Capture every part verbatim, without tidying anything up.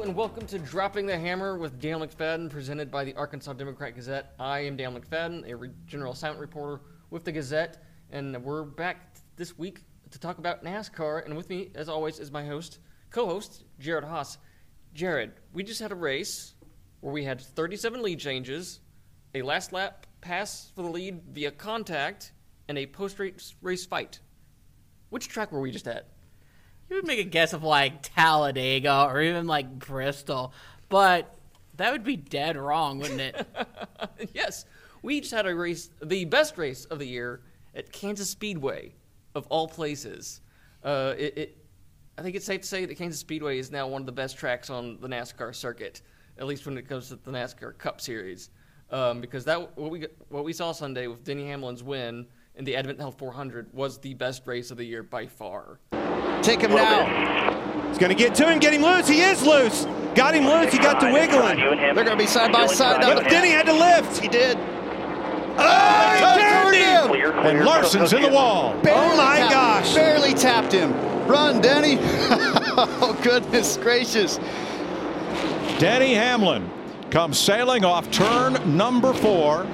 Hello and welcome to Dropping the Hammer with Dale McFadden, presented by the Arkansas Democrat-Gazette. I am Dale McFadden, a re- general assignment reporter with the Gazette, and we're back this week to talk about NASCAR. And with me, as always, is my host, co-host, Jared Haas. Jared, we just had a race where we had thirty-seven lead changes, a last lap pass for the lead via contact, and a post-race race fight. Which track were we just at? You would make a guess of like Talladega or even like Bristol, but that would be dead wrong, wouldn't it? Yes. We just had a race, the best race of the year at Kansas Speedway, of all places. Uh, it, it, I think it's safe to say that Kansas Speedway is now one of the best tracks on the NASCAR circuit, at least when it comes to the NASCAR Cup Series, um, because that what we what we saw Sunday with Denny Hamlin's win in the Advent Health four hundred was the best race of the year by far. Take him now. He's going to get to him, get him loose. He is loose. Got him loose. He got to wiggling. They're going to be side by side. But Denny had to lift. He did. Oh, he turned him. Clear, clear. And Larson's in the wall. Barely Oh, my tapped, gosh. Barely tapped him. Run, Denny. Oh, goodness gracious. Denny Hamlin comes sailing off turn number four.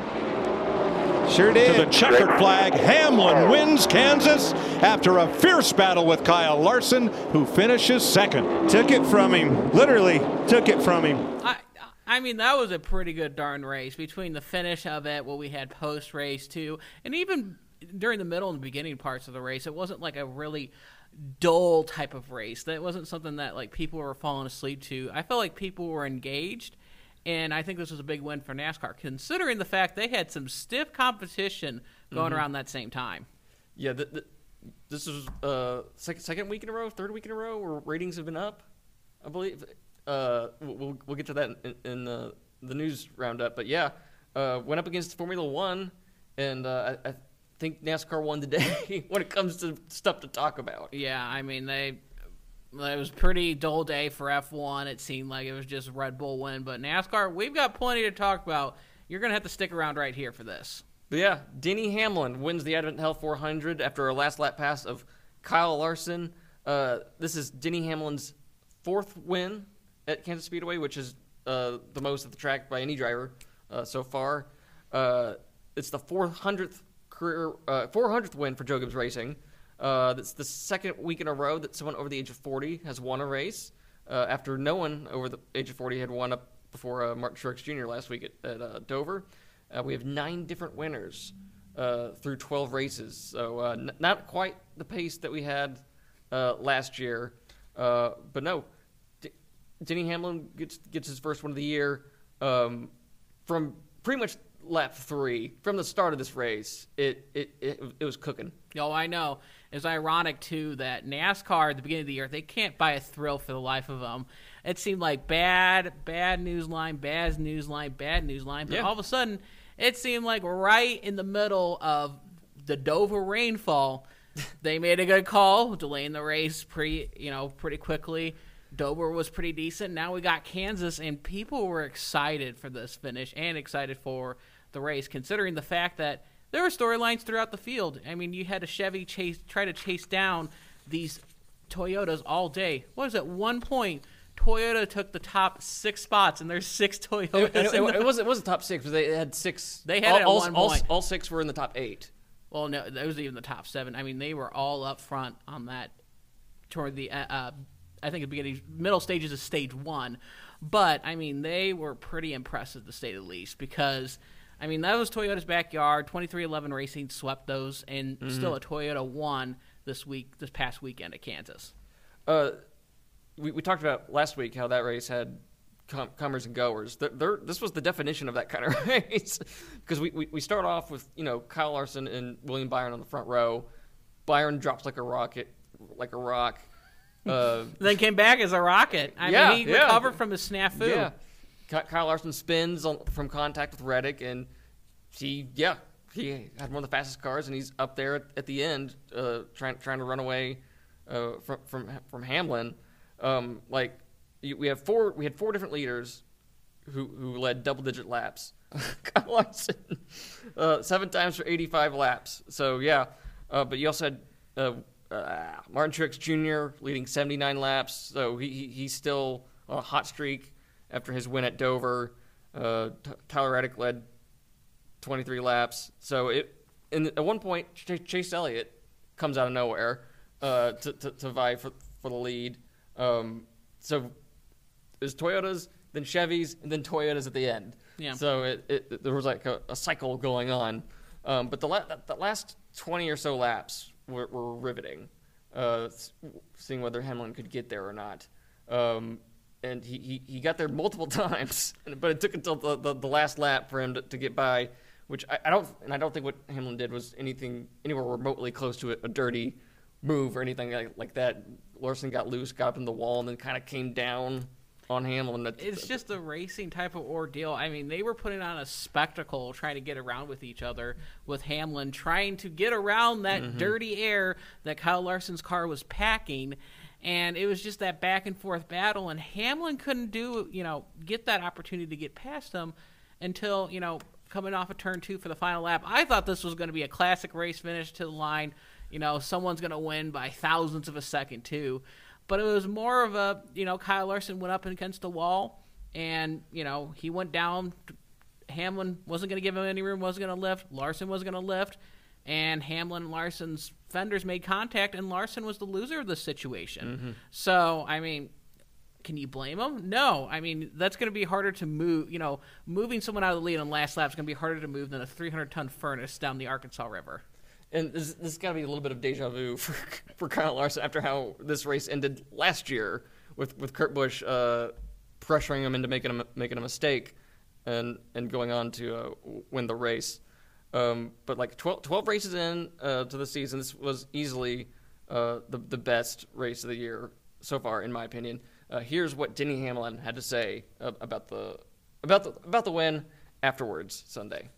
Sure did. To the checkered flag. Hamlin wins Kansas after a fierce battle with Kyle Larson, who finishes second. Took it from him. Literally took it from him. I I mean, that was a pretty good darn race between the finish of it, what we had post-race too, and even during the middle and beginning parts of the race, it wasn't like a really dull type of race. That wasn't something that like people were falling asleep to. I felt like people were engaged. And I think this was a big win for NASCAR, considering the fact they had some stiff competition going mm-hmm. around that same time. Yeah, the, the, this is uh second second week in a row, third week in a row where ratings have been up, I believe. Uh, we'll we'll get to that in, in the the news roundup. But yeah, uh, went up against Formula One, and uh, I, I think NASCAR won today when it comes to stuff to talk about. Yeah, I mean they. It was a pretty dull day for F one. It seemed like it was just Red Bull win. But NASCAR, we've got plenty to talk about. You're going to have to stick around right here for this. But yeah, Denny Hamlin wins the Advent Health four hundred after a last lap pass of Kyle Larson. Uh, this is Denny Hamlin's fourth win at Kansas Speedway, which is uh, the most at the track by any driver uh, so far. Uh, it's the four hundredth career, uh, four hundredth win for Joe Gibbs Racing. Uh, that's the second week in a row that someone over the age of forty has won a race, uh, after no one over the age of forty had won up before uh, Martin Truex Junior last week at, at uh, Dover. Uh, we have nine different winners uh, through twelve races, so uh, n- not quite the pace that we had uh, last year. Uh, but no, D- Denny Hamlin gets gets his first one of the year um, from pretty much lap three. From the start of this race, it it it, it was cooking. Oh, I know. It's ironic, too, that NASCAR at the beginning of the year, they can't buy a thrill for the life of them. It seemed like bad, bad news line, bad news line, bad news line. But yeah. all of a sudden, it seemed like right in the middle of the Dover rainfall, they made a good call, delaying the race pretty, you know, pretty quickly. Dover was pretty decent. Now we got Kansas, and people were excited for this finish and excited for the race, considering the fact that there were storylines throughout the field. I mean, you had a Chevy chase try to chase down these Toyotas all day. What was it? One point, Toyota took the top six spots, and there's six Toyotas. It, it, it, it wasn't it wasn't top six, but they had six. They had all, it at all, one all, point. all six were in the top eight. Well, no, that was even the top seven. I mean, they were all up front on that toward the, uh, uh, I think, the beginning, middle stages of stage one. But, I mean, they were pretty impressive, to say the least, because – I mean, that was Toyota's backyard. twenty-three eleven Racing swept those, and mm-hmm. still a Toyota won this week, this past weekend at Kansas. Uh, we, we talked about last week how that race had com- comers and goers. They're, they're, this was the definition of that kind of race, because we, we, we start off with, you know, Kyle Larson and William Byron on the front row. Byron drops like a rocket, like a rock. Uh, then came back as a rocket. I yeah, mean, he yeah. recovered from his snafu. Yeah. Kyle Larson spins on, from contact with Reddick, and he, yeah, he had one of the fastest cars, and he's up there at, at the end, uh, trying trying to run away uh, from from from Hamlin. Um, like we have four, we had four different leaders who who led double digit laps. Kyle Larson, uh, seven times for eighty-five laps. So yeah, uh, but you also had uh, uh, Martin Truex Junior leading seventy-nine laps. So he, he he's still a hot streak after his win at Dover. Uh, T- Tyler Reddick led twenty-three laps. So it, in, at one point, Ch- Chase Elliott comes out of nowhere uh, to, to, to vie for, for the lead. Um, so it was Toyotas, then Chevys, and then Toyotas at the end. Yeah. So it, it there was like a, a cycle going on. Um, but the, la- the last twenty or so laps were, were riveting, uh, seeing whether Hamlin could get there or not. Um, and he, he, he got there multiple times, but it took until the, the, the last lap for him to, to get by, which I, I don't and I don't think what Hamlin did was anything anywhere remotely close to a, a dirty move or anything like, like that. Larson got loose, got up in the wall, and then kind of came down on Hamlin. It's just a racing type of ordeal. I mean, they were putting on a spectacle trying to get around with each other, with Hamlin trying to get around that mm-hmm. dirty air that Kyle Larson's car was packing. And it was just that back and forth battle, and Hamlin couldn't do, you know, get that opportunity to get past him until, you know, coming off of turn two for the final lap. I thought this was going to be a classic race finish to the line. You know, someone's going to win by thousandths of a second too. But it was more of a, you know, Kyle Larson went up against the wall, and, you know, he went down. Hamlin wasn't going to give him any room, wasn't going to lift. Larson was going to lift. And Hamlin and Larson's fenders made contact, and Larson was the loser of the situation. Mm-hmm. So, I mean, can you blame him? No. I mean, that's going to be harder to move. You know, moving someone out of the lead on the last lap is going to be harder to move than a three hundred ton furnace down the Arkansas River. And this, this has got to be a little bit of deja vu for, for Kyle Larson after how this race ended last year with, with Kurt Busch uh, pressuring him into making a, making a mistake and, and going on to uh, win the race. Um, but like twelve, twelve races in uh, to the season, this was easily uh, the the best race of the year so far, in my opinion. Uh, here's what Denny Hamlin had to say uh, about the about the about the win afterwards Sunday.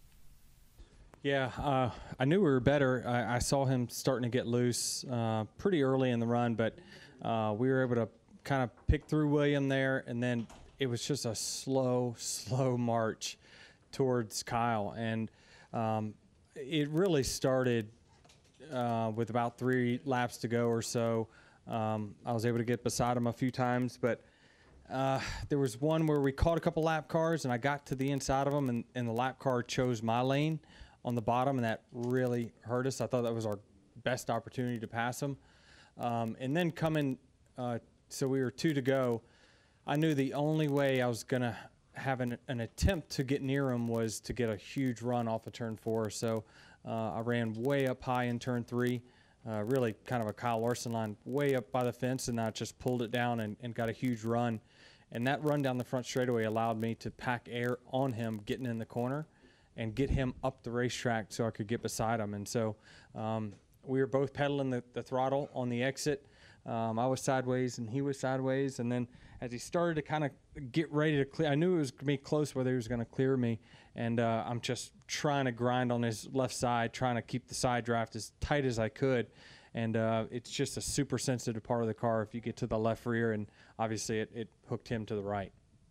Yeah, uh, I knew we were better. I, I saw him starting to get loose uh, pretty early in the run, but uh, we were able to kind of pick through William there, and then it was just a slow, slow march towards Kyle, and Um, it really started uh, with about three laps to go or so. Um, I was able to get beside him a few times, but uh, there was one where we caught a couple lap cars, and I got to the inside of them, and, and the lap car chose my lane on the bottom, and that really hurt us. I thought that was our best opportunity to pass him. Um, and then coming, uh, so we were two to go, I knew the only way I was going to have an, an attempt to get near him was to get a huge run off of turn four. So uh, I ran way up high in turn three, uh, really kind of a Kyle Larson line, way up by the fence, and I just pulled it down and, and got a huge run. And that run down the front straightaway allowed me to pack air on him getting in the corner and get him up the racetrack so I could get beside him. And so um, we were both pedaling the, the throttle on the exit. Um, I was sideways and he was sideways, and then as he started to kind of get ready to clear, I knew it was going to be close whether he was going to clear me, and uh, I'm just trying to grind on his left side, trying to keep the side draft as tight as I could, and uh, it's just a super sensitive part of the car if you get to the left rear, and obviously it, it hooked him to the right,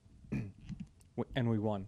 and we won.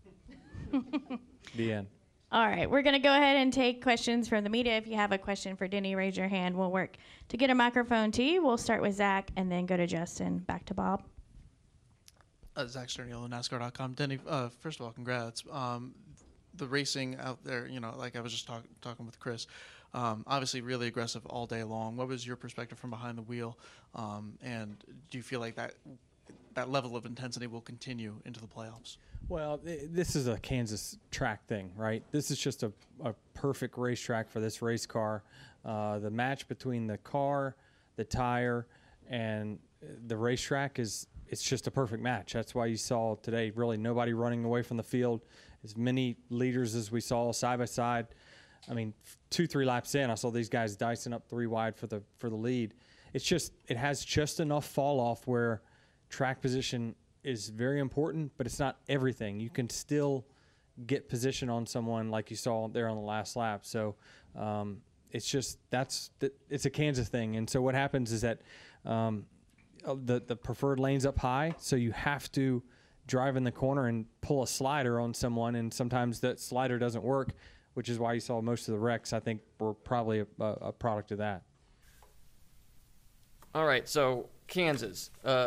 The end. All right, we're going to go ahead and take questions from the media. If you have a question for Denny, raise your hand. We'll work to get a microphone to you. We'll start with Zach and then go to Justin. Back to Bob. Uh, Zach Sterniolo, NASCAR dot com. Denny, uh, first of all, congrats. Um, the racing out there, you know, like I was just talk, talking with Chris, um, obviously really aggressive all day long. What was your perspective from behind the wheel? Um, and do you feel like that that level of intensity will continue into the playoffs? Well, this is a Kansas track thing, right? This is just a, a perfect racetrack for this race car. Uh, the match between the car, the tire, and the racetrack is it's just a perfect match. That's why you saw today really nobody running away from the field, as many leaders as we saw side by side. I mean, two, three laps in, I saw these guys dicing up three wide for the for the lead. It's just it has just enough fall off where track position is very important, but it's not everything. You can still get position on someone like you saw there on the last lap. So um, it's just that's the, it's a Kansas thing. And so what happens is that um, the the preferred lane's up high, so you have to drive in the corner and pull a slider on someone, and sometimes that slider doesn't work, which is why you saw most of the wrecks, I think, were probably a, a product of that. All right, so Kansas. Uh,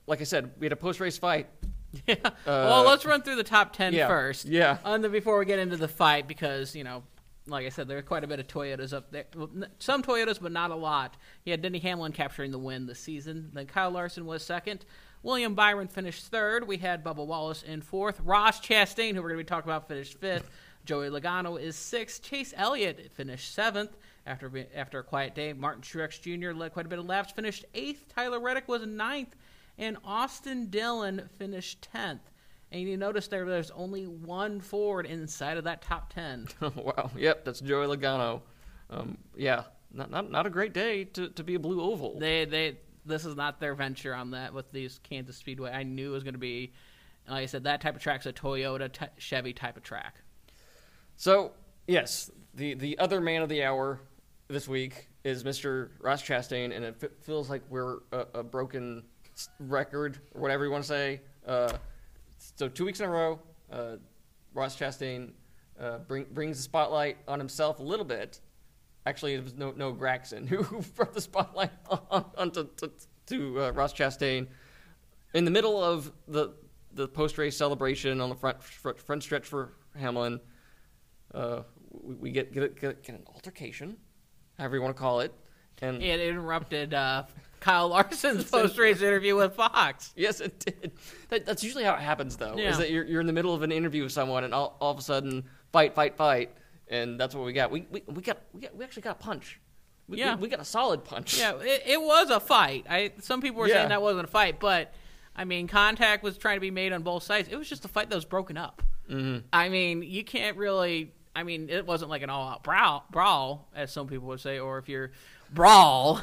like I said, we had a post-race fight. Yeah. Uh, well, let's run through the top ten yeah, first. Yeah. And then before we get into the fight, because, you know, like I said, there are quite a bit of Toyotas up there. Some Toyotas, but not a lot. You had Denny Hamlin capturing the win this season. Then Kyle Larson was second. William Byron finished third. We had Bubba Wallace in fourth. Ross Chastain, who we're going to be talking about, finished fifth. Joey Logano is sixth. Chase Elliott finished seventh after after a quiet day. Martin Truex Junior led quite a bit of laps, finished eighth. Tyler Reddick was ninth. And Austin Dillon finished tenth. And you notice there there's only one Ford inside of that top ten. Wow. Yep, that's Joey Logano. Um, yeah, not, not not a great day to, to be a blue oval. They they this is not their venture on that with these Kansas Speedway. I knew it was going to be, like I said, that type of track's a Toyota t- Chevy type of track. So yes, the the other man of the hour this week is Mister Ross Chastain, and it f- feels like we're a, a broken record or whatever you want to say. Uh, so two weeks in a row, uh, Ross Chastain uh, bring, brings the spotlight on himself a little bit. Actually, it was no no Gragson who brought the spotlight on, on to, to, to uh, Ross Chastain in the middle of the the post race celebration on the front front, front stretch for Hamlin. Uh, we, we get get, get get an altercation, however you want to call it, and it interrupted uh, Kyle Larson's post-race interview with Fox. Yes, it did. That, that's usually how it happens, though. Yeah. Is that you're you're in the middle of an interview with someone, and all, all of a sudden, fight, fight, fight, and that's what we got. We we, we got we got we actually got a punch. We, yeah, we, we got a solid punch. Yeah, it, it was a fight. I some people were yeah. saying that wasn't a fight, but I mean, contact was trying to be made on both sides. It was just a fight that was broken up. Mm-hmm. I mean, you can't really. I mean, it wasn't like an all-out brawl, brawl, as some people would say, or if you're brawl.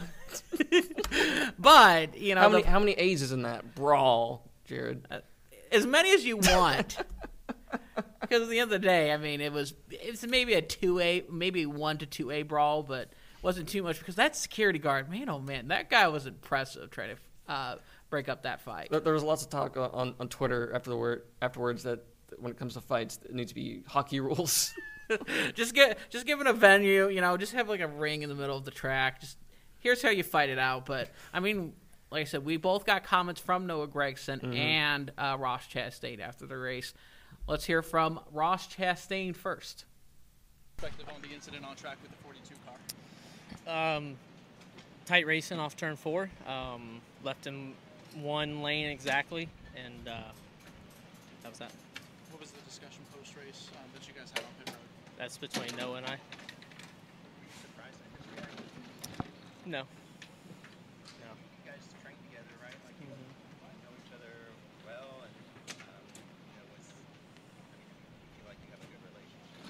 But you know, how many the, how many A's is in that brawl, Jared? Uh, as many as you want. Because at the end of the day, I mean, it was it's maybe a two A, maybe one to two A brawl, but wasn't too much because that security guard, man, oh man, that guy was impressive trying to uh, break up that fight. There was lots of talk on, on Twitter after the word afterwards that when it comes to fights, it needs to be hockey rules. just get just give it a venue, you know, just have like a ring in the middle of the track. Just here's how you fight it out. But I mean, like I said, we both got comments from Noah Gragson mm-hmm. and uh, Ross Chastain after the race. Let's hear from Ross Chastain first. Perspective on the incident on track with the forty-two car. Um, tight racing off turn four. Um, left him one lane exactly, and uh, that was that. What was the discussion post race um, that you guys had on pit road? That's between Noah and I. Were you surprised at his reaction? No. No. You guys train together, right? Like you mm-hmm. know each other well, and um, you know, what's, I mean, you feel like you have a good relationship.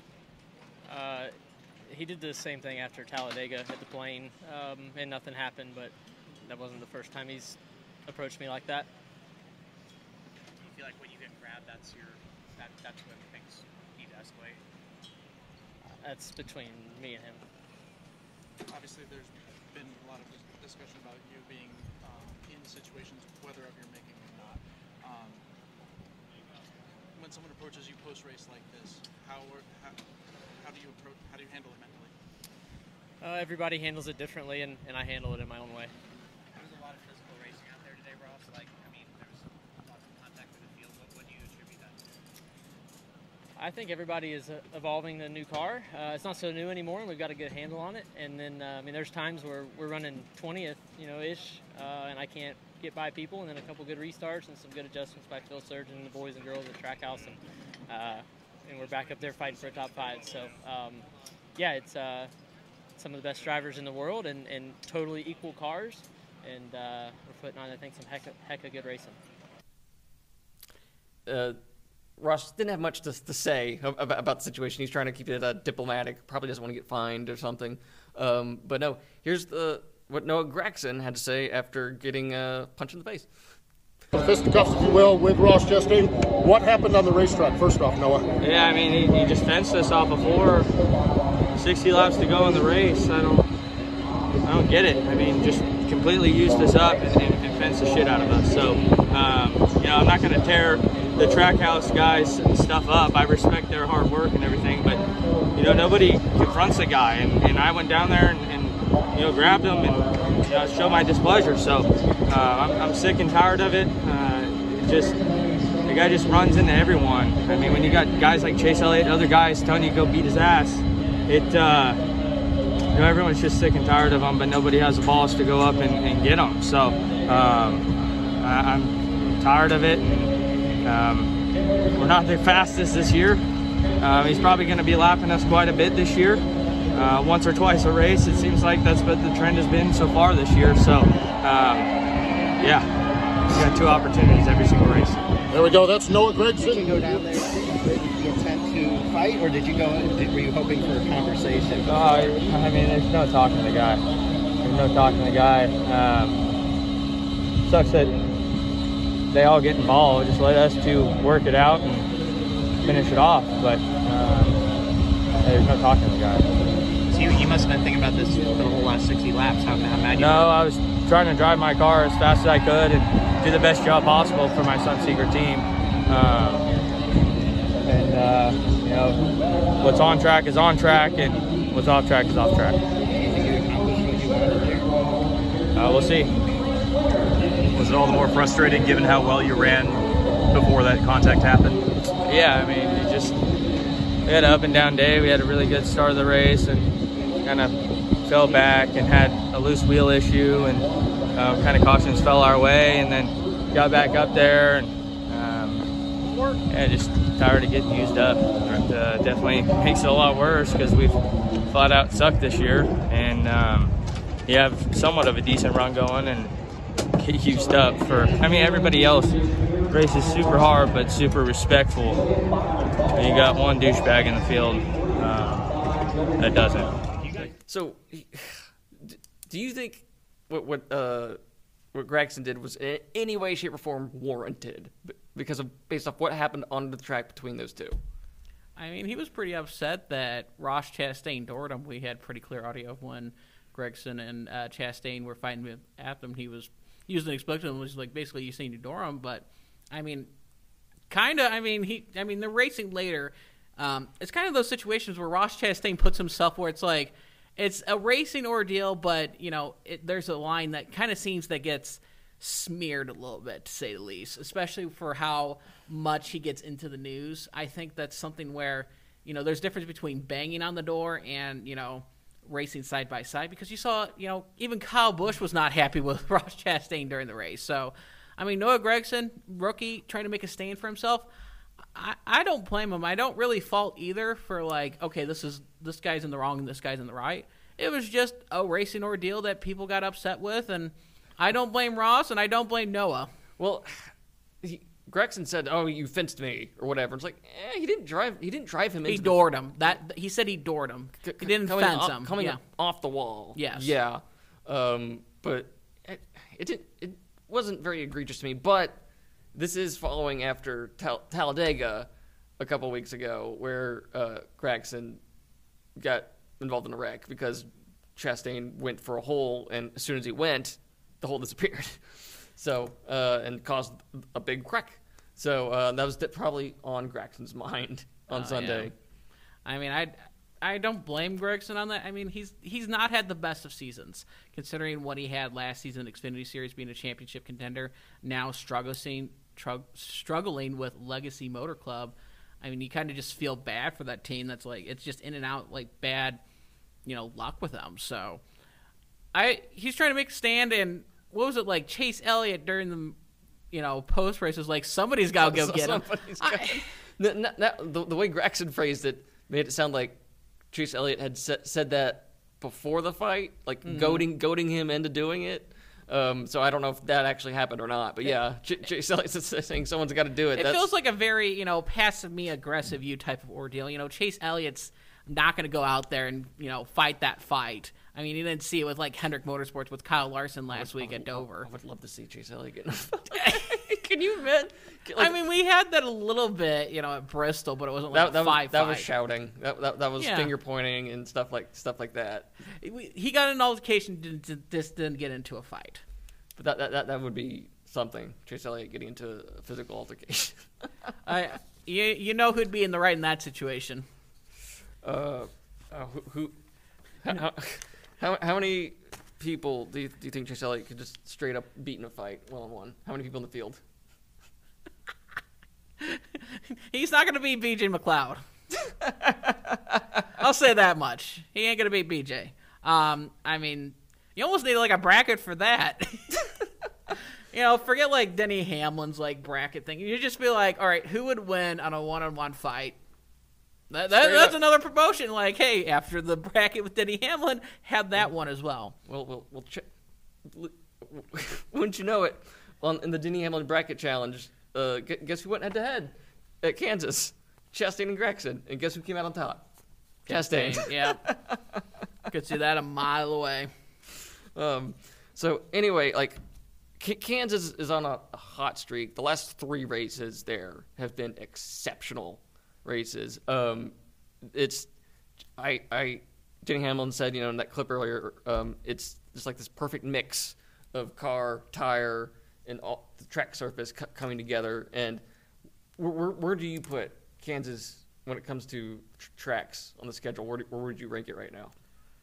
Uh, he did the same thing after Talladega at the plane, um, and nothing happened. But that wasn't the first time he's approached me like that. Do you feel like when you get grabbed, that's your that that's when things need to escalate? That's between me and him. Obviously, there's been a lot of discussion about you being um, in situations, whether of your making or not. Um, when someone approaches you post-race like this, how, how how do you approach? How do you handle it mentally? Uh, everybody handles it differently, and, and I handle it in my own way. There was a lot of physical racing out there today, Ross. Like, I mean, there was lots of contact with the field. What, what do you attribute that to? I think everybody is uh, evolving the new car. Uh, it's not so new anymore, and we've got a good handle on it. And then, uh, I mean, there's times where we're running twentieth, you know, ish, uh, and I can't get by people. And then a couple good restarts and some good adjustments by Phil Surgeon and the boys and girls at Trackhouse, and uh, and we're back up there fighting for a top five. So, um, yeah, it's uh, some of the best drivers in the world and, and totally equal cars, and uh, we're putting on, I think, some heck of, heck of good racing. Uh. Ross didn't have much to, to say about, about the situation. He's trying to keep it uh, diplomatic. Probably doesn't want to get fined or something. Um, but no, here's the what Noah Gragson had to say after getting a punch in the face. Fisticuffs, if you will, with Ross Chastain. What happened on the racetrack? First off, Noah. Yeah, I mean, he, he just fenced us off before. sixty laps to go in the race. I don't, I don't get it. I mean, just completely used us up and, and, and fenced the shit out of us. So, um, you know, I'm not going to tear the Trackhouse guys and stuff up. I respect their hard work and everything, but you know, nobody confronts a guy, and, and I went down there and, and you know, grabbed him and you know, showed my displeasure. So uh, I'm, I'm sick and tired of it. Uh, it just the guy just runs into everyone. I mean, when you got guys like Chase Elliott, other guys telling you to go beat his ass, it uh, you know everyone's just sick and tired of him, but nobody has the balls to go up and, and get him. So um, I, I'm tired of it. And, um, we're not the fastest this year. Um, he's probably going to be lapping us quite a bit this year. Uh, once or twice a race, it seems like that's what the trend has been so far this year. So, um, yeah, he's got two opportunities every single race. There we go. That's Noah Gragson. Did you go down there with the intent to fight, or did you go? Did, were you hoping for a conversation? No, I, I mean, there's no talking to the guy. There's no talking to the guy. Um, sucks that they all get involved. Just let us two work it out and finish it off. But um, there's no talking to the guy. You, you must have been thinking about this for the whole last sixty laps, how, how mad you No, were. I was trying to drive my car as fast as I could and do the best job possible for my Sunseeker team. Um, and, uh, you know, what's on track is on track, and what's off track is off track. Do you think you accomplished what you wanted to do? Uh, we'll see. Was it all the more frustrating given how well you ran before that contact happened? Yeah, I mean, it just, we had an up and down day. We had a really good start of the race and kind of fell back and had a loose wheel issue, and um, kind of cautions fell our way, and then got back up there, and um, yeah, just tired of getting used up. It uh, definitely makes it a lot worse because we've flat out sucked this year, and um, you have somewhat of a decent run going and get used up for, I mean, everybody else races super hard but super respectful, and you got one douchebag in the field um, that doesn't. So, do you think what what uh, what Gragson did was in any way, shape, or form warranted because of based off what happened on the track between those two? I mean, he was pretty upset that Ross Chastain doored him. We had pretty clear audio of when Gragson and uh, Chastain were fighting with at them. He was he was expecting him was like basically you saying to door him, but I mean, kind of. I mean, he. I mean, they're racing later. Um, it's kind of those situations where Ross Chastain puts himself where it's like. It's a racing ordeal, but, you know, it, there's a line that kind of seems that gets smeared a little bit, to say the least, especially for how much he gets into the news. I think that's something where, you know, there's a difference between banging on the door and, you know, racing side by side, because you saw, you know, even Kyle Busch was not happy with Ross Chastain during the race. So, I mean, Noah Gragson, rookie, trying to make a stand for himself. I, I don't blame him. I don't really fault either for like, okay, this is this guy's in the wrong and this guy's in the right. It was just a racing ordeal that people got upset with, and I don't blame Ross and I don't blame Noah. Well, he, Gragson said, "Oh, you fenced me" or whatever. It's like, eh, he didn't drive. He didn't drive him. He into doored the, him. That he said he doored him. C- he didn't coming fence off, him. coming yeah. off the wall. Yes. Yeah. Um, but it, it didn't. It wasn't very egregious to me. But this is following after Tal- Talladega a couple weeks ago, where uh, Gragson got involved in a wreck because Chastain went for a hole, and as soon as he went, the hole disappeared. So uh, and caused a big wreck. So uh, that was probably on Gragson's mind on Uh, Sunday. yeah. I mean, I I don't blame Gragson on that. I mean, he's he's not had the best of seasons, considering what he had last season in Xfinity Series, being a championship contender, now struggling, trug, struggling with Legacy Motor Club. I mean, you kind of just feel bad for that team that's like, it's just in and out, like, bad, you know, luck with them. So, I he's trying to make a stand, and what was it, like, Chase Elliott during the, you know, post-race was like, somebody's got to go So- get him. somebody's got- N- n- n- the, the way Gragson phrased it made it sound like Chase Elliott had sa- said that before the fight, like Mhm. goading goading him into doing it. Um, so I don't know if that actually happened or not. But yeah, Ch- Chase Elliott's saying someone's got to do it. It That's, feels like a very, you know, passive me aggressive you type of ordeal. You know, Chase Elliott's not going to go out there and, you know, fight that fight. I mean, you didn't see it with like Hendrick Motorsports with Kyle Larson last week at Dover. I would love to see Chase Elliott get in a fight. Can you imagine? Like, I mean, we had that a little bit, you know, at Bristol, but it wasn't that, like that a five was, that was fight. shouting. That, that, that was Yeah. finger pointing and stuff like stuff like that. We- He got an altercation, didn't- didn't- just didn't get into a fight. But that that, that, that would be something. Chase Elliott getting into a physical altercation. I, you, you know who'd be in the right in that situation. Uh, uh who, who how, how, how how many people do you, do you think Chase Elliott could just straight up beat in a fight one on one? How many people in the field? He's not going to beat B J McLeod. I'll say that much. He ain't going to beat B J. Um, I mean, you almost need like a bracket for that. You know, forget like Denny Hamlin's like bracket thing. You just be like, all right, who would win on a one-on-one fight? That, that, that's up. Another promotion. Like, hey, after the bracket with Denny Hamlin, have that one as well. Well, we'll, we'll check. Wouldn't you know it? Well, in the Denny Hamlin bracket challenge, uh, guess who went head-to-head at Kansas? Chastain and Gregson. And guess who came out on top? Chastain. Chastain. Yeah. Could see that a mile away. Um. So, anyway, like, K- Kansas is on a, a hot streak. The last three races there have been exceptional races. Um, it's I I Denny Hamlin said, you know, in that clip earlier, um, it's just like this perfect mix of car, tire, and all the track surface c- coming together. And where, where where do you put Kansas when it comes to tr- tracks on the schedule? Where do, where would you rank it right now?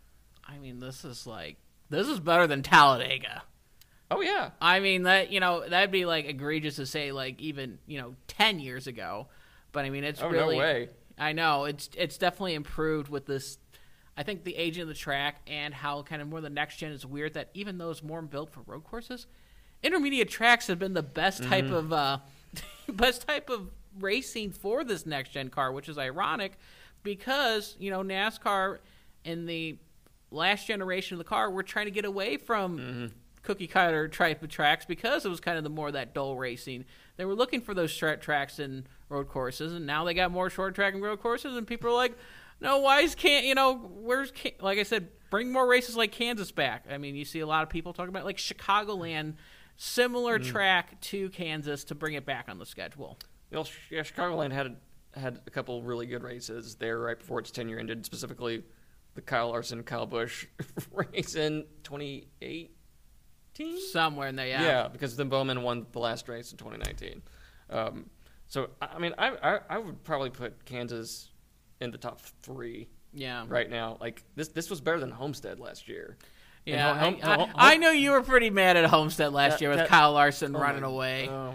I mean, this is like this is better than Talladega. Oh yeah. I mean that you know that'd be like egregious to say like even you know ten years ago. But I mean, it's oh, really. No way. I know it's it's definitely improved with this. I think the aging of the track and how kind of more the next gen is weird. That even though it's more built for road courses, intermediate tracks have been the best type mm-hmm. of uh, best type of racing for this next gen car, which is ironic because you know NASCAR in the last generation of the car were trying to get away from. Mm-hmm. Cookie cutter type of tracks because it was kind of the more that dull racing. They were looking for those short tracks and road courses, and now they got more short track and road courses, and people are like, no, why is can't you know where's like I said, bring more races like Kansas back. I mean, you see a lot of people talking about like Chicagoland, similar mm. track to Kansas to bring it back on the schedule. Well, yeah, Chicagoland had had a couple really good races there right before its tenure ended, specifically the Kyle Larson, Kyle Busch race in twenty eighteen. Somewhere in there, yeah. Yeah, because then Bowman won the last race in twenty nineteen. Um, so, I mean, I, I I would probably put Kansas in the top three yeah. right now. Like, this this was better than Homestead last year. Yeah, home, I, home, I, I know you were pretty mad at Homestead last that, year with that, Kyle Larson oh running my, away. Oh,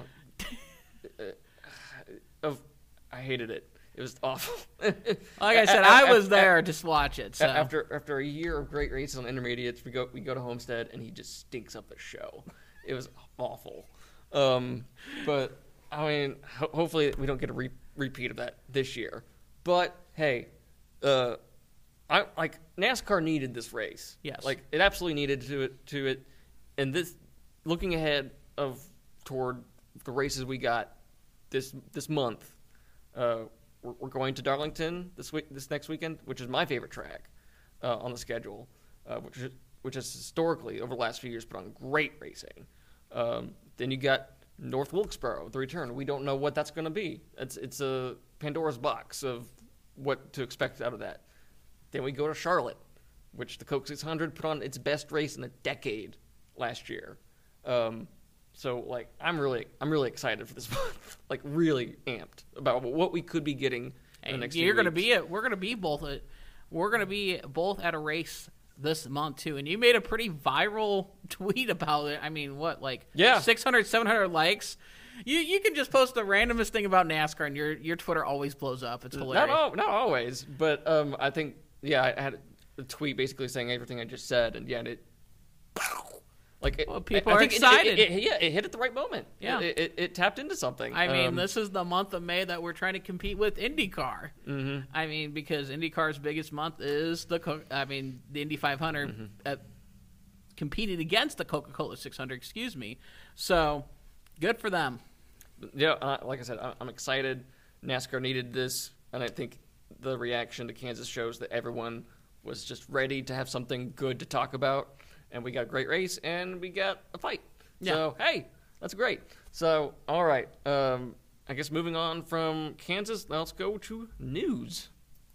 uh, I hated it. It was awful. Like I said, I was there to watch it. So. After after a year of great races on intermediates, we go we go to Homestead, and he just stinks up the show. It was awful. Um, but, I mean, ho- hopefully we don't get a re- repeat of that this year. But, hey, uh, I like NASCAR needed this race. Yes. Like, it absolutely needed to it. To it. And this, looking ahead of toward the races we got this this month, uh, we're going to Darlington this week, this next weekend, which is my favorite track uh, on the schedule, uh, which is, which has historically over the last few years put on great racing. Um, then you got North Wilkesboro, the return. We don't know what that's going to be. It's it's a Pandora's box of what to expect out of that. Then we go to Charlotte, which the Coke six hundred put on its best race in a decade last year. Um, So, like, I'm really, I'm really excited for this month. Like, really amped about what we could be getting in the next few You're going to weeks. be at, we're going to be both at, we're going to be both at a race this month too. And you made a pretty viral tweet about it. I mean, what, like, yeah, six hundred, seven hundred likes. You you can just post the randomest thing about NASCAR, and your your Twitter always blows up. It's hilarious. Not, al- not always, but um, I think, yeah, I had a tweet basically saying everything I just said, and yeah, and it. Like it, well, people I, I are think excited. It, it, it, yeah, it hit at the right moment. Yeah, it, it, it tapped into something. I mean, um, this is the month of May that we're trying to compete with IndyCar. Mm-hmm. I mean, because IndyCar's biggest month is the, I mean, the Indy five hundred mm-hmm. uh, competed against the Coca-Cola six hundred. Excuse me. So, good for them. Yeah, uh, like I said, I'm excited. NASCAR needed this, and I think the reaction to Kansas shows that everyone was just ready to have something good to talk about. And we got a great race, and we got a fight. Yeah. So, hey, that's great. So, all right. Um, I guess moving on from Kansas, let's go to news.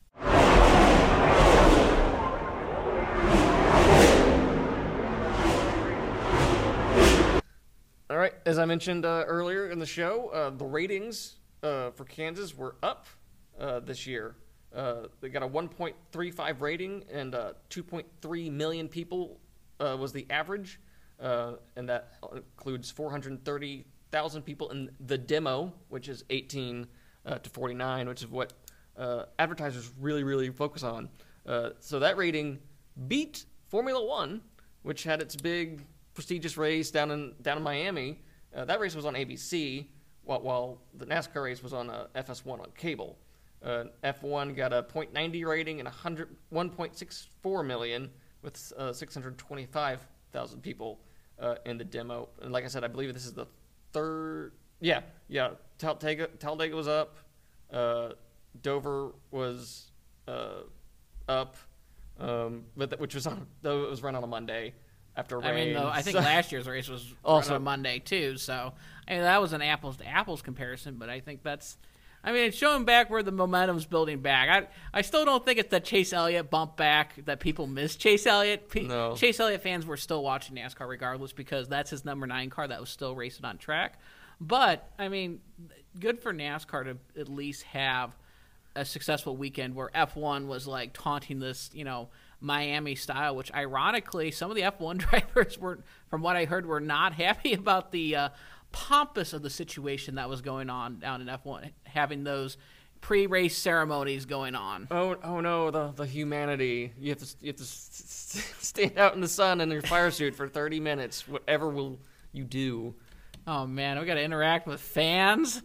All right. As I mentioned uh, earlier in the show, uh, the ratings uh, for Kansas were up uh, this year. Uh, they got a one point three five rating, and uh, two point three million people uh, was the average, uh, and that includes four hundred thirty thousand people in the demo, which is eighteen uh, to forty-nine, which is what uh, advertisers really, really focus on. Uh, so that rating beat Formula One, which had its big prestigious race down in down in Miami. Uh, that race was on A B C, while, while the NASCAR race was on uh, F S one on cable. Uh, F one got a point nine zero rating and one point six four million with uh, six hundred twenty-five thousand people uh, in the demo. And like I said, I believe this is the third. Yeah, yeah. Talladega, Talladega was up. Uh, Dover was uh, up, um, but th- which was on, though it was run on a Monday after rain. I mean, though, I think so. last year's race was also on a Monday too. So I mean, that was an apples to apples comparison. But I think that's. I mean, it's showing back where the momentum's building back. I I still don't think it's the Chase Elliott bump back that people miss Chase Elliott. P- no. Chase Elliott fans were still watching NASCAR regardless because that's his number nine car that was still racing on track. But, I mean, good for NASCAR to at least have a successful weekend where F one was, like, taunting this, you know, Miami style, which ironically some of the F one drivers were, from what I heard, were not happy about the uh, pompous of the situation that was going on down in F one, having those pre-race ceremonies going on. Oh, oh no, the the humanity! You have to you have to s- s- stand out in the sun in your fire suit for thirty minutes. Whatever will you do? Oh man, we got to interact with fans.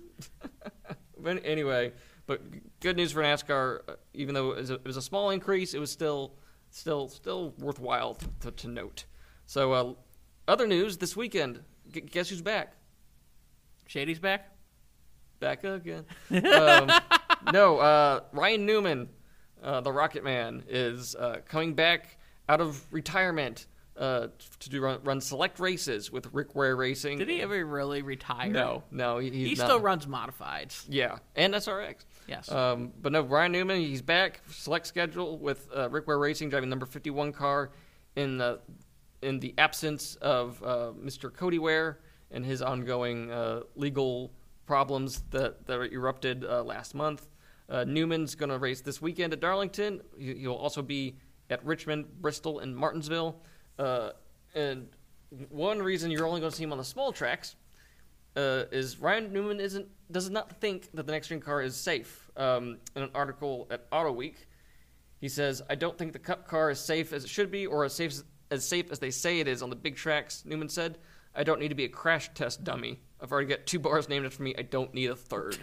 But anyway, but good news for NASCAR. uh, Even though it was, a, it was a small increase, it was still still still worthwhile to, to, to note. So, uh, other news this weekend. G- guess who's back? Shady's back. Back again. um, no, uh, Ryan Newman, uh, the Rocket Man, is uh, coming back out of retirement uh, to do run, run select races with Rick Ware Racing. Did he ever really retire? No, no, he, he's he not. still runs modifieds. Yeah, and S R X. Yes. Um, but no, Ryan Newman, he's back. Select schedule with uh, Rick Ware Racing driving number fifty-one car in the in the absence of uh, Mister Cody Ware and his ongoing uh, legal problems that, that erupted uh, last month. Uh, Newman's going to race this weekend at Darlington. He, he'll also be at Richmond, Bristol, and Martinsville. Uh, and one reason you're only going to see him on the small tracks uh, is Ryan Newman isn't does not think that the next gen car is safe. Um, in an article at Auto Week, he says, "I don't think the Cup car is safe as it should be, or as safe as, as safe as they say it is on the big tracks." Newman said, "I don't need to be a crash test dummy. I've already got two bars named after me. I don't need a third."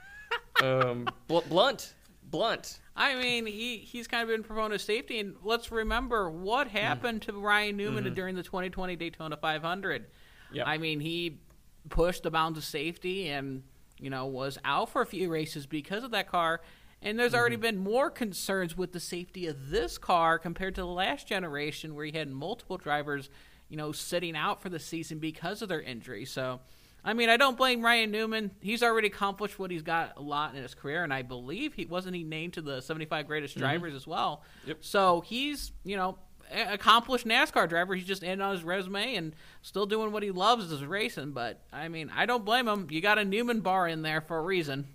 um, bl- blunt, blunt. I mean, he, he's kind of been proponent of safety, and let's remember what happened mm. to Ryan Newman mm-hmm. during the twenty twenty Daytona five hundred. Yep. I mean, he pushed the bounds of safety and, you know, was out for a few races because of that car. And there's mm-hmm. already been more concerns with the safety of this car compared to the last generation where he had multiple drivers, you know, sitting out for the season because of their injury. So, I mean, I don't blame Ryan Newman. He's already accomplished what he's got a lot in his career, and I believe he wasn't he named to the seventy-five greatest Mm-hmm. drivers as well. Yep. So he's, you know, a- accomplished NASCAR driver. He's just ending on his resume and still doing what he loves is racing. But, I mean, I don't blame him. You got a Newman bar in there for a reason.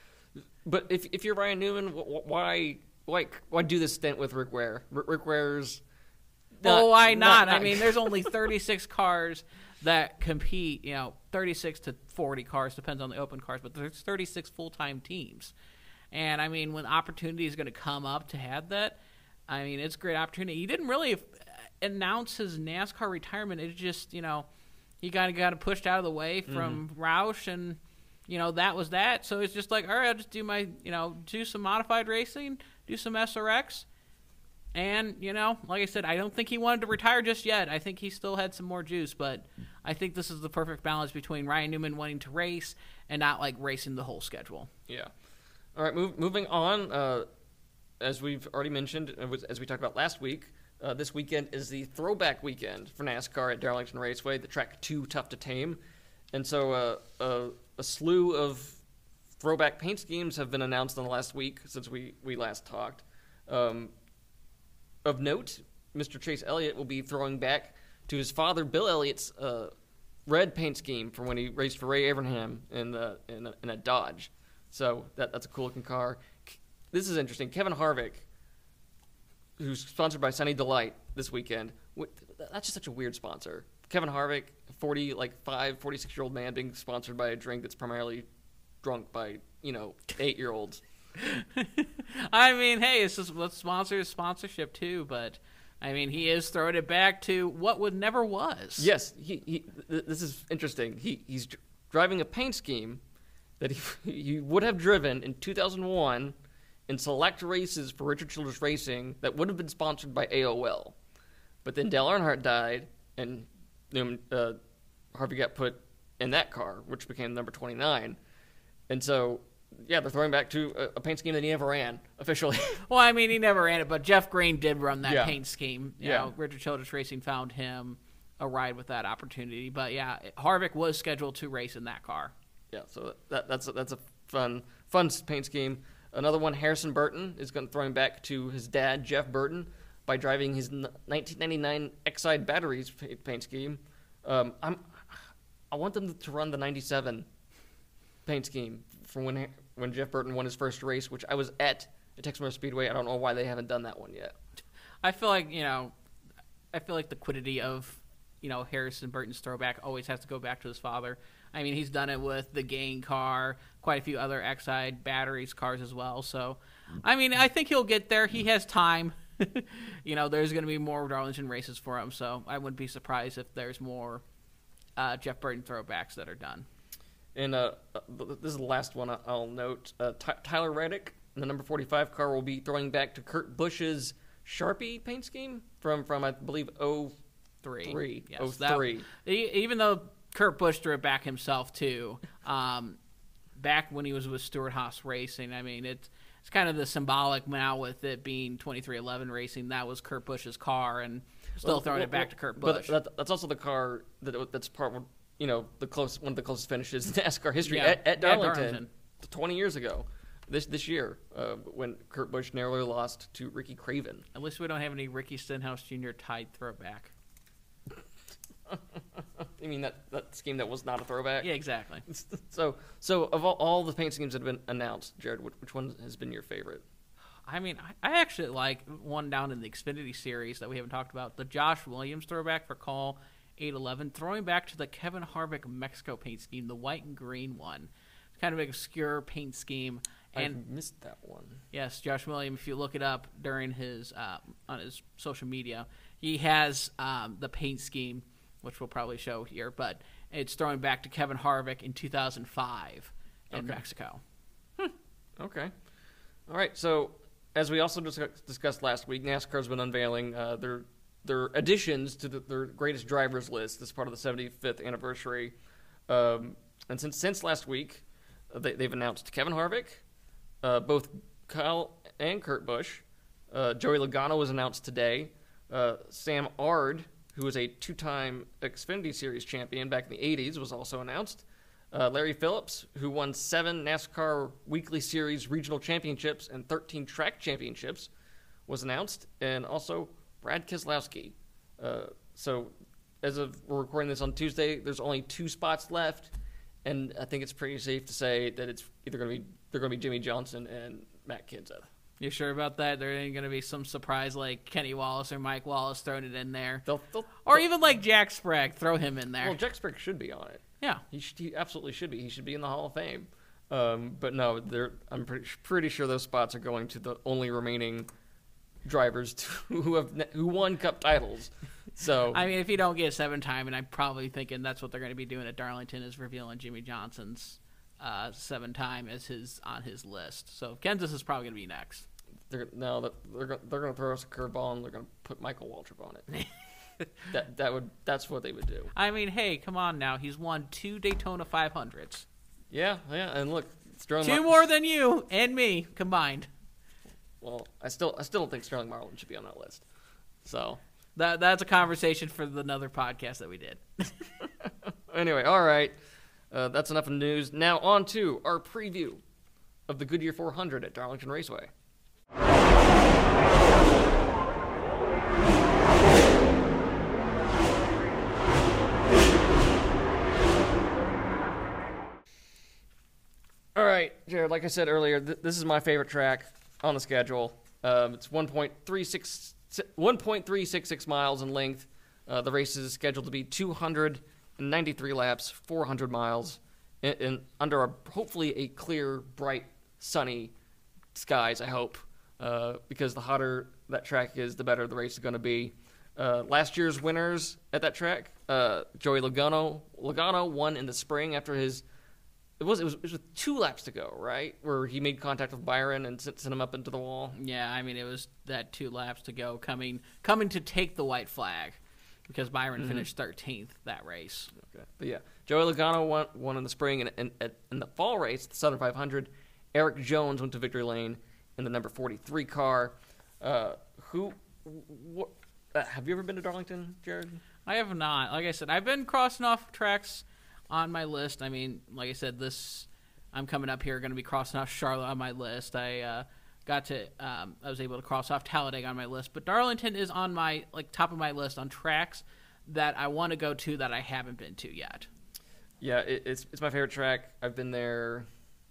But if if you're Ryan Newman, wh- why why why do this stint with Rick Ware? R- Rick Ware's Well, why not? not, not I mean, there's only thirty-six cars that compete, you know, thirty-six to forty cars, depends on the open cars, but there's thirty-six full-time teams. And, I mean, when opportunity is going to come up to have that, I mean, it's a great opportunity. He didn't really announce his NASCAR retirement. It just, you know, he kind of got pushed out of the way from mm-hmm. Roush, and, you know, that was that. So it's just like, all right, I'll just do my, you know, do some modified racing, do some S R X. And, you know, like I said, I don't think he wanted to retire just yet. I think he still had some more juice, but I think this is the perfect balance between Ryan Newman wanting to race and not, like, racing the whole schedule. Yeah. All right, move, moving on. Uh, as we've already mentioned, as we talked about last week, uh, this weekend is the throwback weekend for NASCAR at Darlington Raceway, the track too tough to tame. And so uh, a, a slew of throwback paint schemes have been announced in the last week since we, we last talked. Um Of note, Mister Chase Elliott will be throwing back to his father, Bill Elliott's uh, red paint scheme from when he raced for Ray Abraham in, the, in, a, in a Dodge. So that, that's a cool-looking car. This is interesting. Kevin Harvick, who's sponsored by Sunny Delight this weekend, that's just such a weird sponsor. Kevin Harvick, forty, like five, forty-six-year-old man being sponsored by a drink that's primarily drunk by, you know, eight-year-olds. I mean, hey, it's just what sponsors sponsorship too, but I mean, he is throwing it back to what would never was. Yes, he, he th- this is interesting. He he's dr- driving a paint scheme that he he would have driven in two thousand one in select races for Richard Childress Racing that would have been sponsored by A O L. But then Dale Earnhardt died, and uh, Harvey got put in that car, which became number twenty-nine. And so, yeah, they're throwing back to a, a paint scheme that he never ran, officially. Well, I mean, he never ran it, but Jeff Green did run that Yeah. paint scheme. You Yeah. know, Richard Childress Racing found him a ride with that opportunity. But, yeah, Harvick was scheduled to race in that car. Yeah, so that, that's a, that's a fun fun paint scheme. Another one, Harrison Burton, is going throwing back to his dad, Jeff Burton, by driving his nineteen ninety-nine Exide Batteries paint scheme. Um, I'm, I want them to run the ninety-seven paint scheme from when when Jeff Burton won his first race, which I was at at Texas Motor Speedway. I don't know why they haven't done that one yet. I feel like, you know, I feel like the quiddity of, you know, Harrison Burton's throwback always has to go back to his father. I mean, he's done it with the Gain car, quite a few other Exide Batteries cars as well. So, I mean, I think he'll get there. He has time. You know, there's going to be more Darlington races for him, so I wouldn't be surprised if there's more uh, Jeff Burton throwbacks that are done. And uh, this is the last one I'll note. Uh, Ty- Tyler Reddick, in the number forty-five car, will be throwing back to Kurt Busch's Sharpie paint scheme from, from I believe, oh three. Yes, oh that- three. e- even though Kurt Busch threw it back himself, too, um, back when he was with Stewart Haas Racing, I mean, it's, it's kind of the symbolic now with it being twenty-three eleven Racing. That was Kurt Busch's car, and still Well, throwing well, it back well, to Kurt but Busch. that, that's also the car that that's part of, you know, the close one of the closest finishes in NASCAR history Yeah, at, at at Darlington, Darlington. twenty years ago. This this year, uh, when Kurt Busch narrowly lost to Ricky Craven. At least we don't have any Ricky Stenhouse Junior tied throwback. You mean that, that scheme that was not a throwback? Yeah, exactly. So, so of all, all the paint schemes that have been announced, Jared, which, which one has been your favorite? I mean, I, I actually like one down in the Xfinity series that we haven't talked about. The Josh Williams throwback for call eight eleven, throwing back to the Kevin Harvick Mexico paint scheme, the white and green one. It's kind of an obscure paint scheme. And I missed that one. Yes, Josh Williams, if you look it up during his uh, on his social media, he has um, the paint scheme, which we'll probably show here, but it's throwing back to Kevin Harvick in two thousand five in Okay. Mexico. Okay. All right. So, as we also dis- discussed last week, NASCAR's been unveiling uh, their their additions to the, their greatest drivers list as part of the seventy-fifth anniversary. Um, and since since last week, uh, they, they've announced Kevin Harvick, uh, both Kyle and Kurt Busch. Uh, Joey Logano was announced today. Uh, Sam Ard, who was a two-time Xfinity Series champion back in the eighties, was also announced. Uh, Larry Phillips, who won seven NASCAR Weekly Series regional championships and thirteen track championships, was announced. And also Brad Keselowski. Uh, so as of we're recording this on Tuesday, there's only two spots left. And I think it's pretty safe to say that it's either going to be they're going to be Jimmy Johnson and Matt Kenseth. You sure about that? There ain't going to be some surprise like Kenny Wallace or Mike Wallace throwing it in there. They'll, they'll, or even like Jack Sprague, throw him in there. Well, Jack Sprague should be on it. Yeah. He, should, he absolutely should be. He should be in the Hall of Fame. Um, but no, they're, I'm pretty, pretty sure those spots are going to the only remaining drivers to, who have who won Cup titles. So I mean, if you don't get seven time, and I'm probably thinking that's what they're going to be doing at Darlington is revealing Jimmy Johnson's uh, seven time as his on his list. So Kansas is probably going to be next. They're, no, they're they're, they're going to throw us a curveball and they're going to put Michael Waltrip on it. that that would that's what they would do. I mean, hey, come on now. He's won two Daytona five hundreds. Yeah, yeah, and look, Sterling two Mar- more than you and me combined. Well, I still I still don't think Sterling Marlin should be on that list. So that that's a conversation for another podcast that we did. Anyway, all right, uh, that's enough of news. Now on to our preview of the Goodyear four hundred at Darlington Raceway. All right, Jared, like I said earlier, th- this is my favorite track on the schedule. Um, it's one point three six six miles in length. Uh, the race is scheduled to be two hundred ninety-three laps, four hundred miles, in, in under a, hopefully a clear, bright, sunny skies, I hope, uh, because the hotter that track is, the better the race is going to be. Uh, last year's winners at that track, uh, Joey Logano. Logano won in the spring after his it was it was it was with two laps to go, right, where he made contact with Byron and sent, sent him up into the wall. Yeah, I mean it was that two laps to go, coming coming to take the white flag, because Byron Mhm. finished thirteenth that race. Okay, but yeah, Joey Logano won won in the spring, and in, in, in the fall race, the Southern five hundred, Eric Jones went to victory lane in the number forty-three car. Uh, who? What? Uh, have you ever been to Darlington, Jared? I have not. Like I said, I've been crossing off tracks on my list. I mean, like I said, this I'm coming up here going to be crossing off Charlotte on my list. I uh, got to um, I was able to cross off Talladega on my list, but Darlington is on my like top of my list on tracks that I want to go to that I haven't been to yet. Yeah, it, it's it's my favorite track. I've been there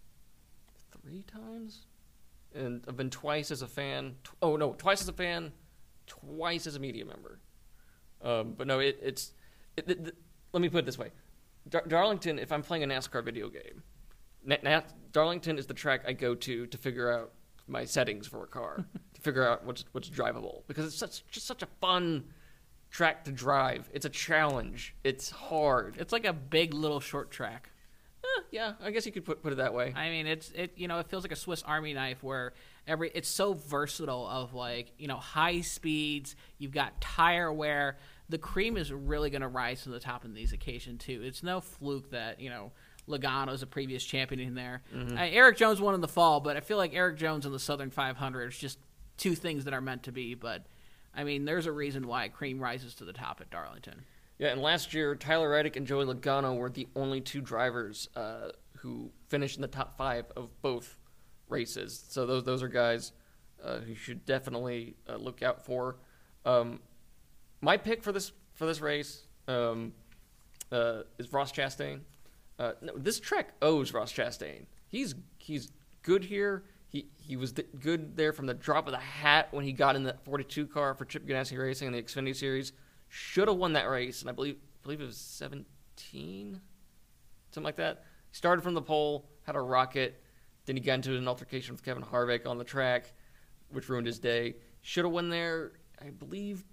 three times, and I've been twice as a fan. Tw- oh no, twice as a fan, twice as a media member. Um, but no, it, it's. It, it, it, let me put it this way: Dar- Darlington. If I'm playing a NASCAR video game, Na- Na- Darlington is the track I go to to figure out my settings for a car, to figure out what's what's drivable, because it's such just such a fun track to drive. It's a challenge. It's hard. It's like a big little short track. Eh, yeah, I guess you could put put it that way. I mean, it's it you know it feels like a Swiss Army knife where every it's so versatile of like you know high speeds. You've got tire wear. The cream is really going to rise to the top in these occasions too. It's no fluke that you know Logano's a previous champion in there. Mhm. Uh, Eric Jones won in the fall, but I feel like Eric Jones and the Southern five hundred is just two things that are meant to be. But I mean, there's a reason why cream rises to the top at Darlington. Yeah, and last year, Tyler Reddick and Joey Logano were the only two drivers uh, who finished in the top five of both races. So those those are guys uh, who you should definitely uh, look out for. Um, my pick for this for this race um, uh, is Ross Chastain. Uh, no, this track owes Ross Chastain. He's he's good here. He he was th- good there from the drop of the hat when he got in the forty-two car for Chip Ganassi Racing in the Xfinity Series. Should have won that race, and I believe believe it was seventeen, something like that. He started from the pole, had a rocket, then he got into an altercation with Kevin Harvick on the track, which ruined his day. Should have won there, I believe,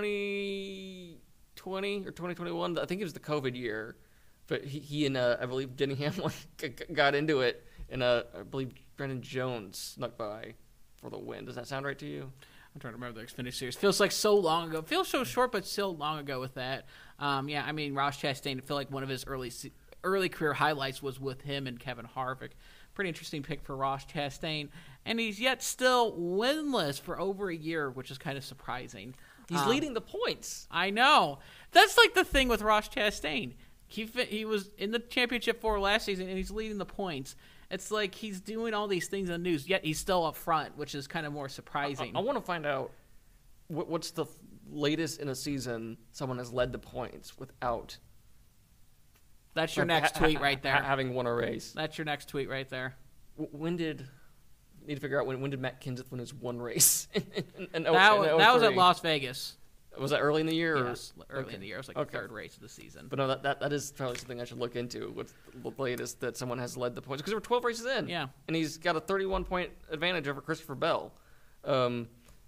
twenty twenty or twenty twenty-one. I think it was the COVID year, but he, he and uh, I believe Denny Hamlin got into it, and uh, I believe Brendan Jones snuck by for the win. Does that sound right to you? I'm trying to remember the Xfinity Series. Feels like so long ago. Feels so short, but still long ago with that. Um, yeah, I mean, Ross Chastain, I feel like one of his early early career highlights was with him and Kevin Harvick. Pretty interesting pick for Ross Chastain. And he's yet still winless for over a year, which is kind of surprising. He's Um, leading the points. I know. That's like the thing with Ross Chastain. He fi- he was in the championship for last season, and he's leading the points. It's like he's doing all these things in the news, yet he's still up front, which is kind of more surprising. I, I want to find out what, what's the latest in a season someone has led the points without. That's your like, next ha- tweet ha- right there. ha- having won a race. That's your next tweet right there. W- when did need to figure out when when did Matt Kenseth win his one race? in, in, in, That, oh- was, in that was at oh three? Las Vegas. Was that early in the year? Or? Yes, early Okay. in the year. It was like Okay. the third race of the season. But no, that, that that is probably something I should look into. What's the latest that someone has led the points? Because there were twelve races in. Yeah. And he's got a thirty-one point advantage over Christopher Bell. Um,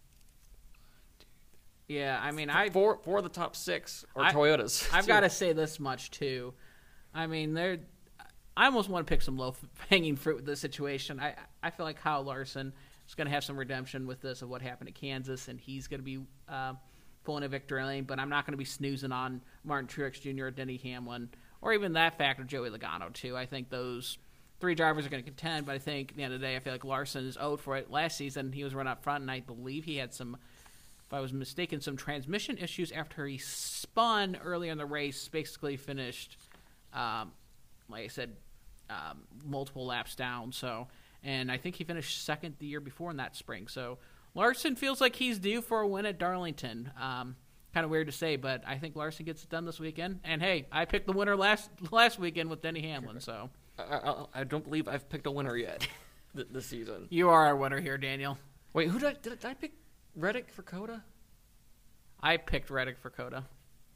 Yeah, I mean, I four four of the top six are I- Toyotas. I've too. got to say this much too. I mean, there. I almost want to pick some low hanging fruit with this situation. I I feel like Kyle Larson is going to have some redemption with this of what happened at Kansas, and he's going to be uh, pulling a victory lane. But I'm not going to be snoozing on Martin Truex Junior or Denny Hamlin, or even that factor Joey Logano too. I think those three drivers are going to contend. But I think at the end of the day, I feel like Larson is owed for it. Last season, he was running up front, and I believe he had some. If I was mistaken, some transmission issues after he spun early in the race, basically finished, um, like I said, um, multiple laps down. So, and I think he finished second the year before in that spring. So Larson feels like he's due for a win at Darlington. Um, kind of weird to say, but I think Larson gets it done this weekend. And hey, I picked the winner last last weekend with Denny Hamlin. So I, I, I don't believe I've picked a winner yet th- this season. you are our winner here, Daniel. Wait, who did I, did I, did I pick? Reddick for Coda? I picked Reddick for Coda.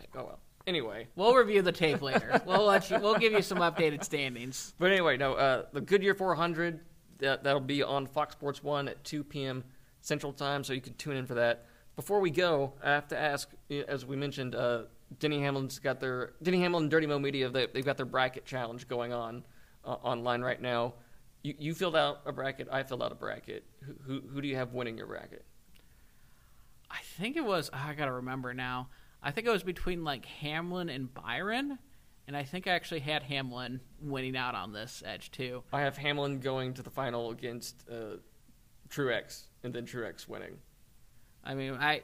Oh well. Anyway, we'll review the tape later. We'll let you. We'll give you some updated standings. But anyway, no. Uh, the Goodyear four hundred that that'll be on Fox Sports One at two p.m. Central Time, so you can tune in for that. Before we go, I have to ask, as we mentioned, uh, Denny Hamlin's got their Denny Hamlin and Dirty Mo Media. They, they've got their bracket challenge going on uh, online right now. You, you filled out a bracket. I filled out a bracket. Who, who, who do you have winning your bracket? I think it was. Oh, I gotta remember now. I think it was between like Hamlin and Byron, and I think I actually had Hamlin winning out on this edge too. I have Hamlin going to the final against uh, Truex, and then Truex winning. I mean, I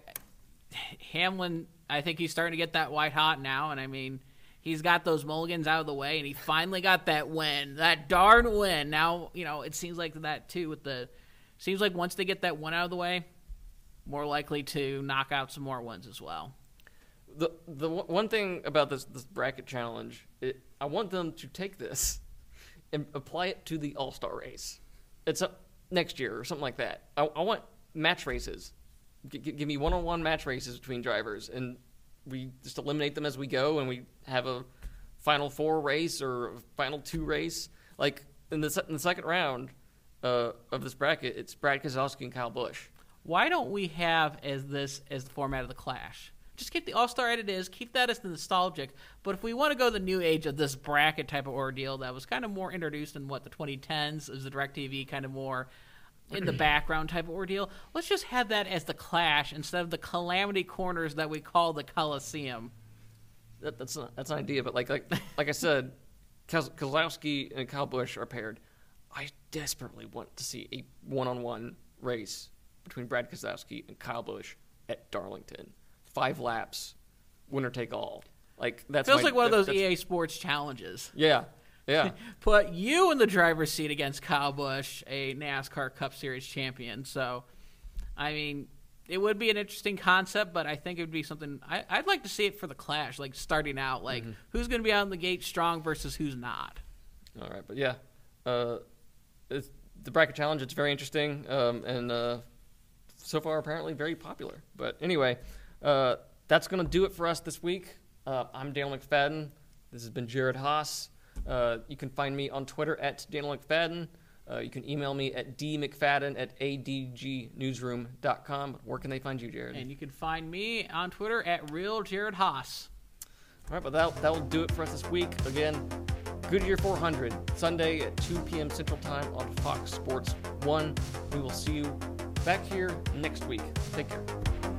Hamlin. I think he's starting to get that white hot now, and I mean, he's got those mulligans out of the way, and he finally got that win, that darn win. Now, you know, it seems like that too. With the seems like once they get that win out of the way, more likely to knock out some more wins as well. The the one thing about this this bracket challenge, it, I want them to take this and apply it to the All-Star race. It's a, next year or something like that. I, I want match races. G- g- give me one-on-one match races between drivers, and we just eliminate them as we go, and we have a Final Four race or a Final Two race. Like in the, se- in the second round uh, of this bracket, it's Brad Keselowski and Kyle Busch. Why don't we have as this as the format of the Clash? Just keep the All-Star as it is. Keep that as the nostalgic. But if we want to go the new age of this bracket type of ordeal that was kind of more introduced in, what, the twenty tens, as the DirecTV kind of more in the background type of ordeal, let's just have that as the Clash instead of the calamity corners that we call the Coliseum. That, that's not, that's an idea, but like like like I said, Keselowski and Kyle Busch are paired. I desperately want to see a one-on-one race between Brad Keselowski and Kyle Busch at Darlington. Five laps, winner take all. Like that's feels my, like one that, of those that's, E A Sports challenges. Yeah, yeah. Put you in the driver's seat against Kyle Busch, a NASCAR Cup Series champion. So, I mean, it would be an interesting concept, but I think it would be something I, I'd like to see it for the Clash, like starting out, like mm-hmm. who's going to be out of the gate strong versus who's not. All right, but yeah, uh, it's, the bracket challenge. It's very interesting, um, and uh, so far apparently very popular. But anyway. Uh, that's going to do it for us this week. Uh, I'm Daniel McFadden. This has been Jared Haas. Uh, you can find me on Twitter at Daniel McFadden. Uh, you can email me at dmcfadden at a d g newsroom dot com. Where can they find you, Jared? And you can find me on Twitter at real Jared Haas. All right, but that that will do it for us this week. Again, Goodyear four hundred, Sunday at two p.m. Central Time on Fox Sports one. We will see you back here next week. Take care.